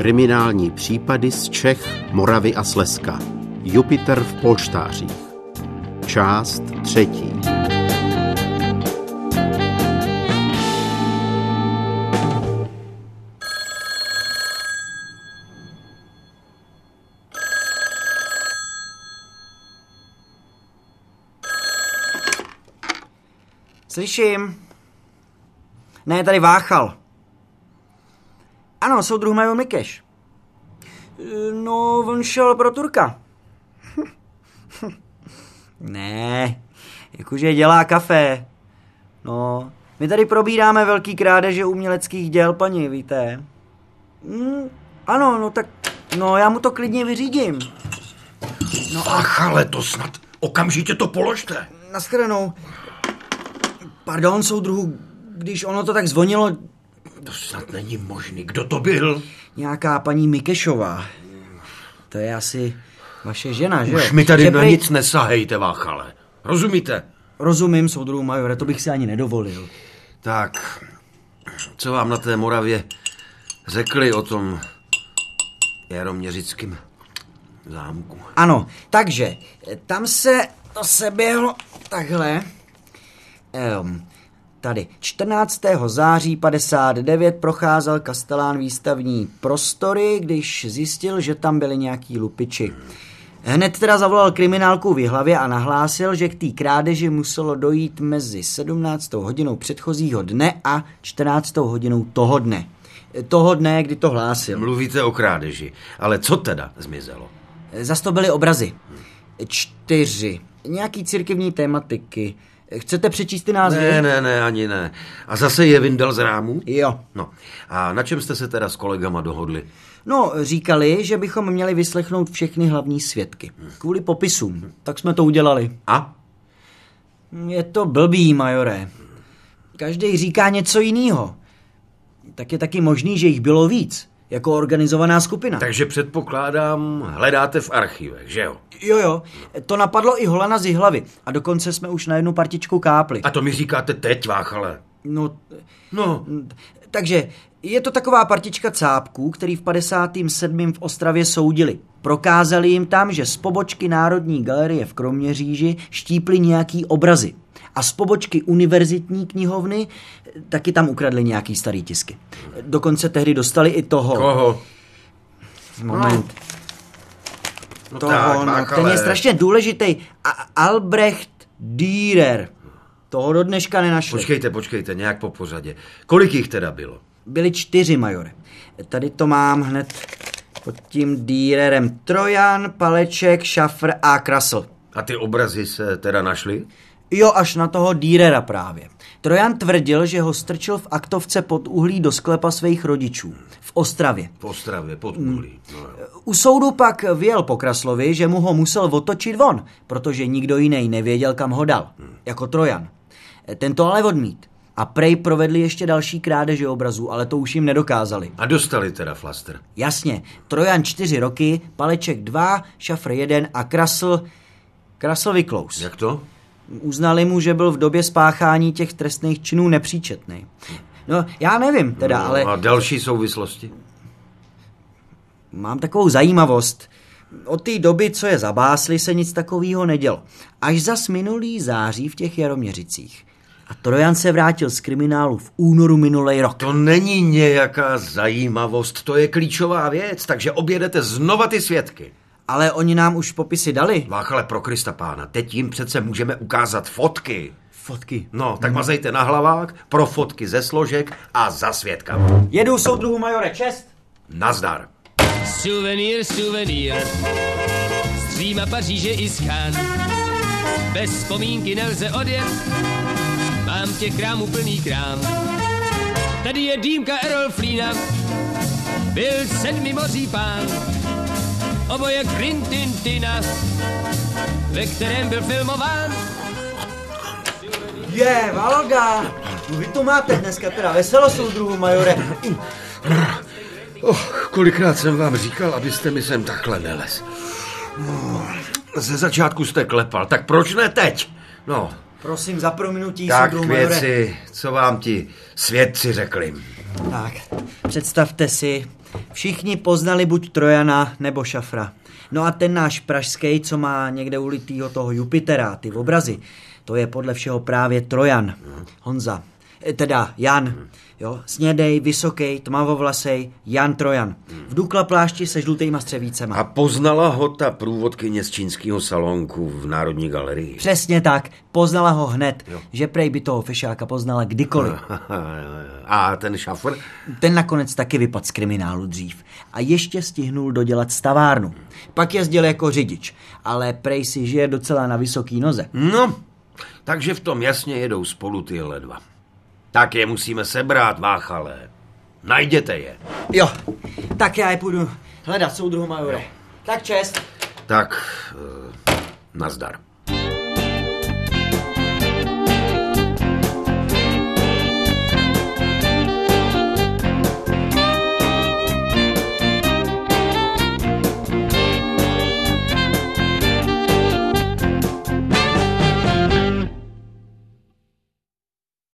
Kriminální případy z Čech, Moravy a Slezska. Jupiter v polštářích. Část 3. Slyším. Ne, tady Váchal. Ano, soudruh Major Mikeš. No, on šel pro Turka. Ne, jakože dělá kafe. No, my tady probíráme velký krádeže uměleckých děl, paní, víte. Ano, no tak, no já mu to klidně vyřídím. No Váchale, to snad okamžitě to položte. Naschledanou. Pardon, soudruhu, když ono to tak zvonilo... To snad není možný. Kdo to byl? Nějaká paní Mikešová. To je asi vaše žena, že jo? Už mi tady na nic nesahejte, Váchale. Rozumíte? Rozumím, soudruhu majore, to bych si ani nedovolil. Tak, co vám na té Moravě řekli o tom jaroměřickém zámku? Ano, takže tam se to seběhlo takhle. Tady 14. září 59 procházel kastelán výstavní prostory, když zjistil, že tam byli nějaký lupiči. Hned teda zavolal kriminálku v Jihlavě a nahlásil, že k té krádeži muselo dojít mezi 17. hodinou předchozího dne a 14. hodinou toho dne. Toho dne, kdy to hlásil. Mluvíte o krádeži, ale co teda zmizelo? Zas to byly obrazy. 4. Nějaký církevní tematiky. Chcete přečíst ty názvy? Ne, ani ne. A zase je vyndal z rámu? Jo. No, a na čem jste se teda s kolegama dohodli? No, říkali, že bychom měli vyslechnout všechny hlavní svědky. Kvůli popisům. Tak jsme to udělali. A? Je to blbý, majore. Každý říká něco jinýho. Tak je taky možný, že jich bylo víc. Jako organizovaná skupina. Takže předpokládám, hledáte v archivech, že jo? Jo, to napadlo i Holana z Jihlavy. A dokonce jsme už na jednu partičku kápli. A to mi říkáte teď, Váchale? No. Takže je to taková partička cápků, který v 57. v Ostravě soudili. Prokázali jim tam, že z pobočky Národní galerie v Kroměříži štípli nějaký obrazy. A z pobočky Univerzitní knihovny taky tam ukradli nějaký starý tisky. Dokonce tehdy dostali i toho. Koho? Moment. No toho, tak, ten je strašně důležitý. Albrecht Dürer. Toho do dneška nenašli. Počkejte, nějak po pořadě. Kolik jich teda bylo? Byli 4, majore. Tady to mám hned pod tím Dürerem. Trojan, Paleček, Šafr a Krasl. A ty obrazy se teda našly? Jo, až na toho Dürera právě. Trojan tvrdil, že ho strčil v aktovce pod uhlí do sklepa svých rodičů. V Ostravě. V Ostravě, pod uhlí. No. U soudu pak vyjel po Kraslovi, že mu ho musel otočit von, protože nikdo jiný nevěděl, kam ho dal. Jako Trojan. Ten to ale odmít. A prej provedli ještě další krádeže obrazů, ale to už jim nedokázali. A dostali teda flaster? Jasně. Trojan 4 roky, Paleček 2, Šafr 1 a Krasl vyklous. Jak to? Uznali mu, že byl v době spáchání těch trestných činů nepříčetný. No, já nevím teda, ale... A další souvislosti? Mám takovou zajímavost. Od té doby, co je zabásli, se nic takového nedělo. Až zas minulý září v těch Jaroměřicích. A Trojan se vrátil z kriminálu v únoru minulej rok. To není nějaká zajímavost, to je klíčová věc, takže objedete znova ty svědky. Ale oni nám už popisy dali. Váchale, pro Krista pána, teď jim přece můžeme ukázat fotky. Fotky? No, tak mazejte na hlavák, pro fotky ze složek a za svědkama. Jedu, soudruhu majore, čest. Nazdar. Suvenýr, z Říma, Paříže i z Cannes. Bez vzpomínky nelze odjet, mám těch krámů plný krám. Tady je dýmka Errol Flina, byl 7 moří pán. Oboje Quentina, ve kterém byl filmován. Valga, vy to máte dneska teda veselo, soudruhu majore. Kolikrát jsem vám říkal, abyste mi sem takhle nelez. Ze začátku jste klepal, tak proč ne teď? No. Prosím za prominutí, tak soudruhu majore. věci, co vám ti svědci řekli. Tak, představte si, Všichni poznali buď Trojana nebo Šafra. No a ten náš pražský, co má někde ulitýho toho Jupitera, ty obrazy, to je podle všeho právě Trojan. Honza, teda Jan. Jo, snědej, vysoký, tmavovlasej, Jan Trojan. V dukla plášti se žlutýma střevícema. A poznala ho ta průvodkyně z čínského salonku v Národní galerii. Přesně tak, poznala ho hned, že prej by toho fešáka poznala kdykoliv. A ten Šafr? Ten nakonec taky vypadl z kriminálu dřív a ještě stihnul dodělat stavárnu. Pak jezdil jako řidič, ale prej si žije docela na vysoký noze. No, takže v tom jasně jedou spolu tyhle dva. Tak je musíme sebrat, Váchalé. Najděte je. Jo, tak já je půjdu hledat, soudruhu majore. Tak čest. Tak, nazdar.